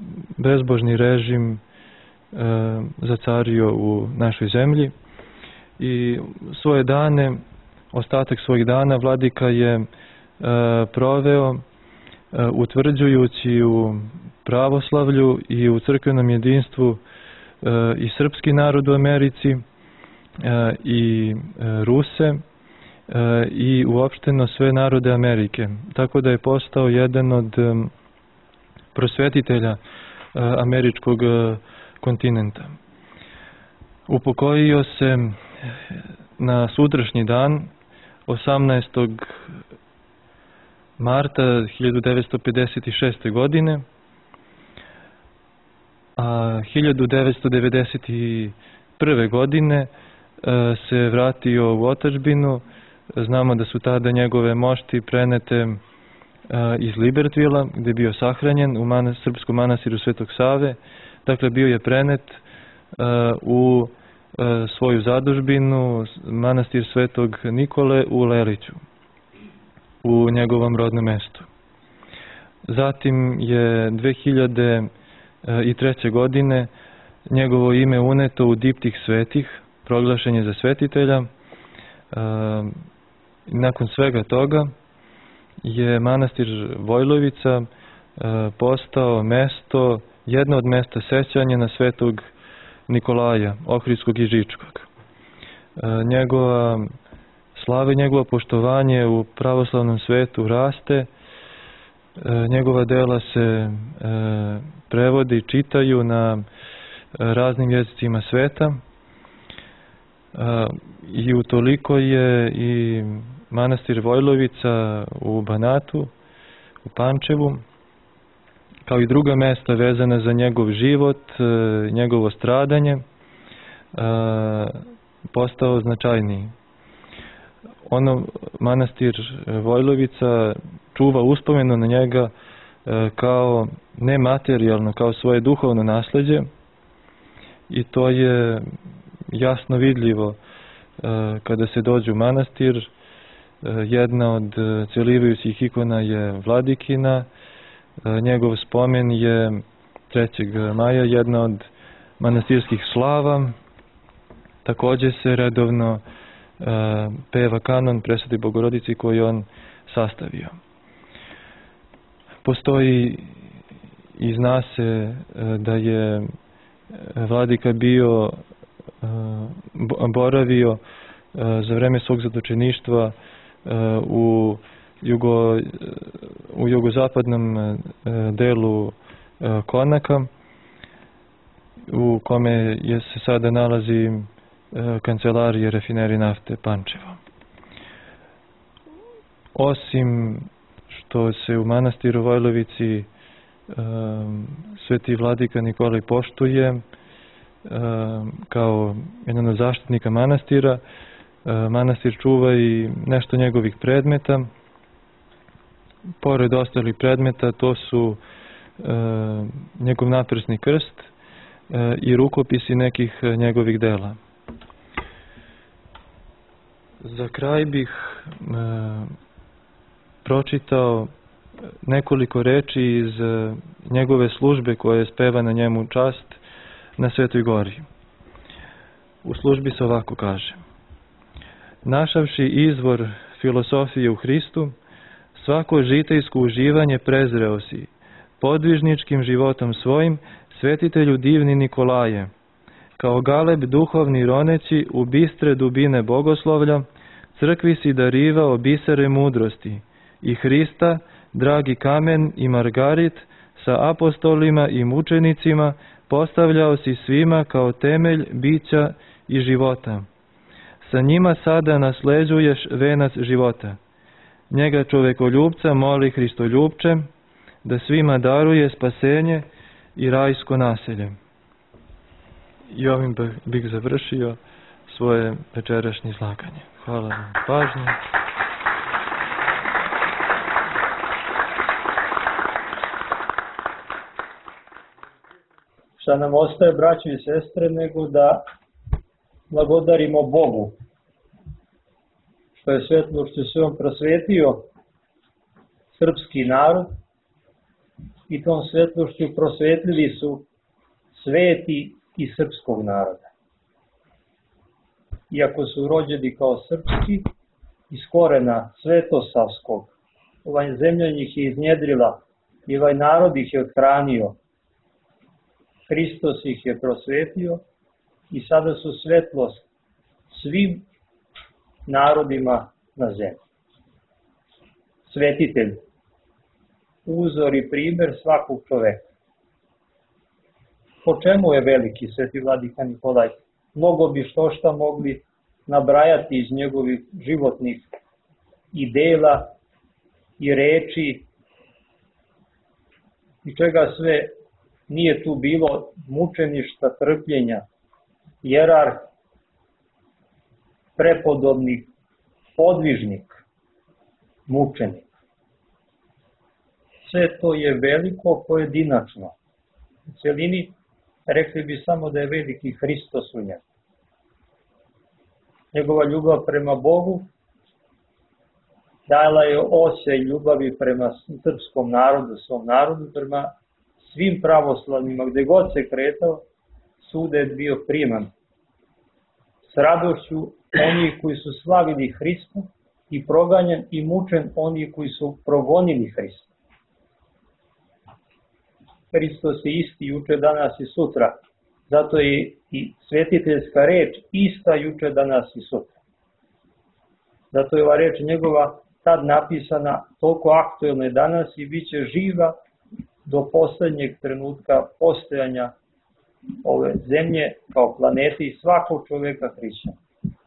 bezbožni režim uh, zacario u našoj zemlji i svoje dane, ostatak svojih dana vladika je e, proveo e, utvrđujući u pravoslavlju i u crkvenom jedinstvu e, i srpski narod u Americi e, i e, Ruse e, i uopšteno sve narode Amerike. Tako da je postao jedan od e, prosvetitelja e, američkog e, kontinenta. Upokojio se na sutrašnji dan, osamnaestog marta hiljadu devetsto pedeset šeste. godine, a hiljadu devetsto devedeset prve. godine se vratio u otadžbinu. Znamo da su tada njegove mošti prenete iz Libertvila, gdje je bio sahranjen u manas, srpskom manastiru Svetog Save. Dakle, bio je prenet u svoju zadužbinu, manastir Svetog Nikole u Leliću, u njegovom rodnom mestu. Zatim je dve hiljade treće. godine njegovo ime uneto u diptih svetih, proglašen je za svetitelja. Nakon svega toga je manastir Vojlovica postao mesto, jedno od mesta sećanja na Svetog Nikolaja, Ohridskog i Žičkog. Njegova slava i njegovo poštovanje u pravoslavnom svetu raste. Njegova dela se prevode i čitaju na raznim jezicima sveta i utoliko je i manastir Vojlovica u Banatu, u Pančevu, kao i druga mesta vezana za njegov život, njegovo stradanje, postao značajniji. Ono, manastir Vojlovica čuva uspomenu na njega kao nematerijalno, kao svoje duhovno nasleđe, i to je jasno vidljivo kada se dođe u manastir. Jedna od celivajućih ikona je Vladikina. Njegov spomen je trećeg maja, jedna od manastirskih slava. Također se redovno peva kanon Presvetoj Bogorodici koji on sastavio. Postoji i zna se da je vladika bio boravio za vreme svog zatočeništva u jugo, u jugozapadnom delu Konaka, u kome je se sada nalazi kancelarije rafinerije nafte Pančevo. Osim što se u manastiru Vojlovici Sveti vladika Nikolaj poštuje kao jedan od zaštitnika manastira, manastir čuva i nešto njegovih predmeta. Pored ostalih predmeta, to su njegov naprsni krst i rukopisi nekih njegovih dela. Za kraj bih pročitao nekoliko reči iz njegove službe koja je speva na njemu čast na Svetoj Gori. U službi se ovako kaže: našavši izvor filosofije u Hristu, svako žitejsko uživanje prezreo si, podvižničkim životom svojim, svetitelju divni Nikolaje, kao galeb duhovni roneći u bistre dubine bogoslovlja, crkvi si darivao bisere mudrosti, i Hrista, dragi kamen i margarit, sa apostolima i mučenicima, postavljao si svima kao temelj bića i života. Sa njima sada nasleđuješ venac života. Njega čovekoljubca moli Hristoljubče, da svima daruje spasenje i rajsko naselje. I ovim bih završio svoje večerašnje izlaganje. Hvala vam pažnje. Šta nam ostaje, braćo i sestre, nego da blagodarimo Bogu, što je svetlošću svojom prosvetio srpski narod, i tom svetlošću prosvetlili su sveti iz srpskog naroda. iako su rođeni kao srpski, iz korena svetosavskog, ovaj zemlja njih je iznjedrila i ovaj narod ih je odhranio. Hristos ih je prosvetio i sada su svetlost svim narodima na zemlji. Svetitelj, uzor i primer svakog čoveka. Po čemu je veliki sveti vladika Nikolaj? Mnogo bi što šta mogli nabrajati iz njegovih životnih i dela i reči i čega sve nije tu bilo, mučeništa, trpljenja, jerarh, prepodobnik, podvižnik, mučenik. Sve to je veliko pojedinačno. U celini rekli bi samo da je veliki Hristos u njemu. Njegova ljubav prema Bogu dala je osjećaj ljubavi prema srpskom narodu, svom narodu, prema svim pravoslavnima, gde god se kretao, svuda je bio priman. S radošću onih koji su slavili Hrista i proganjan i mučen oni koji su progonili Hrista. Hristos je isti juče, danas i sutra. Zato je i svetiteljska reč ista juče, danas i sutra. Zato je ova reč njegova tad napisana, toliko aktuelna je danas i bit će živa do poslednjeg trenutka postojanja ove zemlje kao planete i svakog čoveka hrišćana.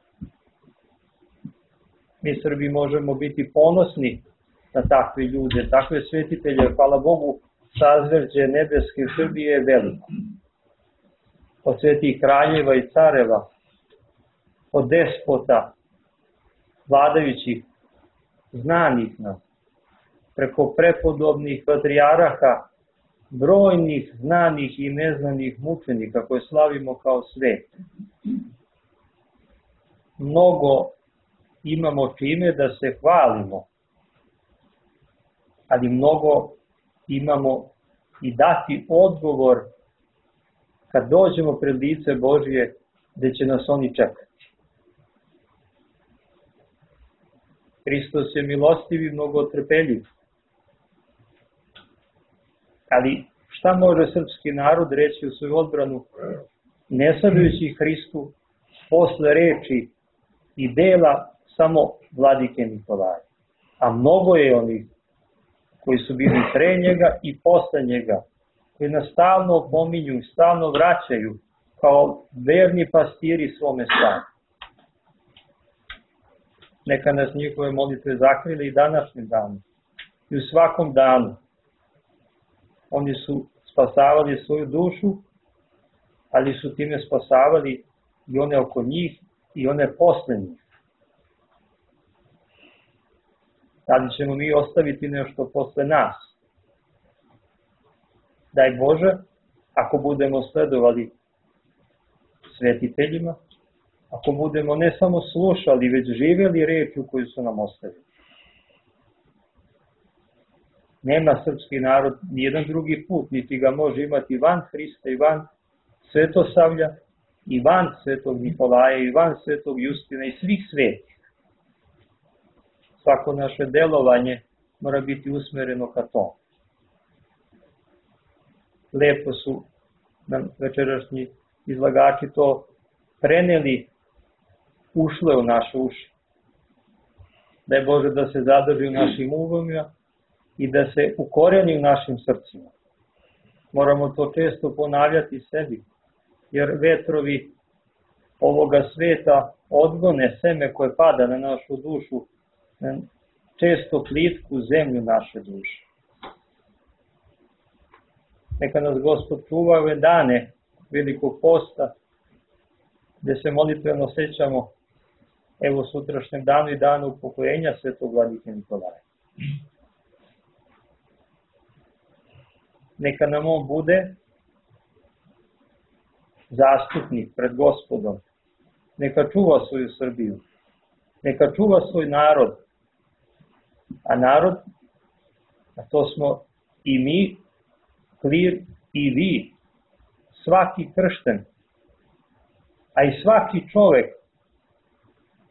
Mi Srbi možemo biti ponosni na takve ljude, takve svetitelje, hvala Bogu, sazveđe nebeske Srbije je veliko. Od svetih kraljeva i careva, od despota, vladajućih, znanih nas, preko prepodobnih patrijaraha, brojnih znanih i neznanih mučenika koje slavimo kao svet. Mnogo imamo čime da se hvalimo, ali mnogo imamo i dati odgovor kad dođemo pred lice Božije, gde će nas oni čekati. Hristos je milostiv i mnogo trpeljiv. Ali šta može srpski narod reći u svoju odbranu, ne sljedujući Hristu posle reči i dela samo vladike Nikolaja? A mnogo je onih koji su bili pre njega i posle njega, koji nas stalno pominju, stalno vraćaju kao verni pastiri svome stanu. Neka nas njihove molitve zakrile i današnjim danom. I u svakom danu oni su spasavali svoju dušu, ali su time spasavali i one oko njih i one posle njih. Da li ćemo mi ostaviti nešto posle nas? Daj Bože, ako budemo sledovali svetiteljima, ako budemo ne samo slušali, već živeli reči koju su nam ostavili. Nema srpski narod nijedan drugi put, niti ga može imati van Hrista i van Svetosavlja, i van Svetog Nikolaja, i van Svetog Justina i svih svetih. Svako naše delovanje mora biti usmereno ka tomu. Lepo su nam večerašnji izlagači to preneli, ušle u naše uši. Daj Bože da se zadrži u našim umima i da se ukoreni u našim srcima. Moramo to često ponavljati sebi, jer vetrovi ovoga sveta odgone seme koje pada na našu dušu, na često plitku zemlju naše duše. Neka nas Gospod čuva ove dane velikog posta, gde se molitveno sećamo evo sutrašnjem danu i danu upokojenja svetog vladike Nikolaja. Neka nam on bude zastupnik pred Gospodom. Neka čuva svoju Srbiju. Neka čuva svoj narod. A narod, a to smo i mi, klir i vi, svaki kršten, a i svaki čovek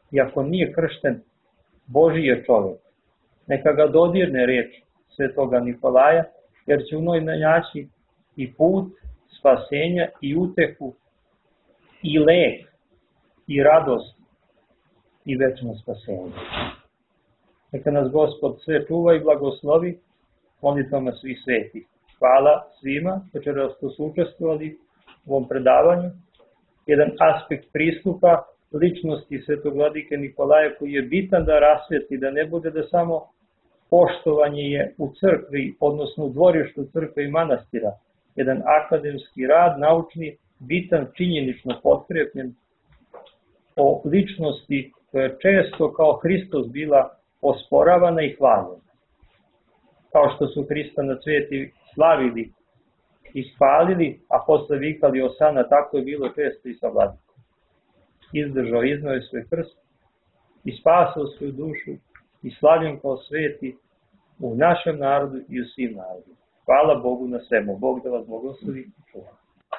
i ako nije kršten, Božji je čovjek. Neka ga dodirne reč svetoga Nikolaja, jer će u njoj naći i put spasenja i utehu i lek i radost i večno spasenje. Neka nas Gospod sve čuva i blagoslovi molitvama svih svetih. Hvala svima večeras što su učestvovali u ovom predavanju. Jedan aspekt pristupa ličnosti svetog vladike Nikolaja koji je bitan da rasveti, da ne bude da samo poštovanje je u crkvi, odnosno u dvorištu crkve i manastira. Jedan akademski rad, naučni, bitan, činjenično potkrepljen o ličnosti koja je često kao Hristos bila osporavana i hvaljena. Kao što su Hrista na cveti slavili i spalili, a posle vikali osana, tako je bilo često i sa vladikom. Izdržao, iznao je svoj krst i spasao svoju dušu i slavljen kao sveti u našem narodu i u svim narodima. Hvala Bogu na svemu. Bog da vas blagoslovi i čuva.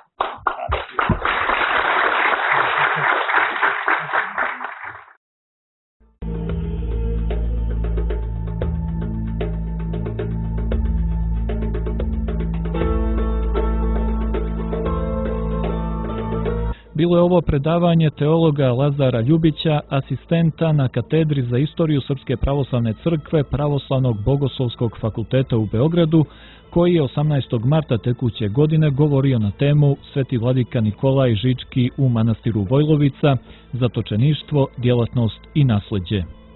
Bilo je ovo predavanje teologa Lazara Ljubića, asistenta na katedri za istoriju Srpske pravoslavne crkve Pravoslavnog bogoslovskog fakulteta u Beogradu, koji je osamnaestog marta tekuće godine govorio na temu Sveti vladika Nikolaj Žički u manastiru Vojlovica, zatočeništvo, djelatnost i nasleđe.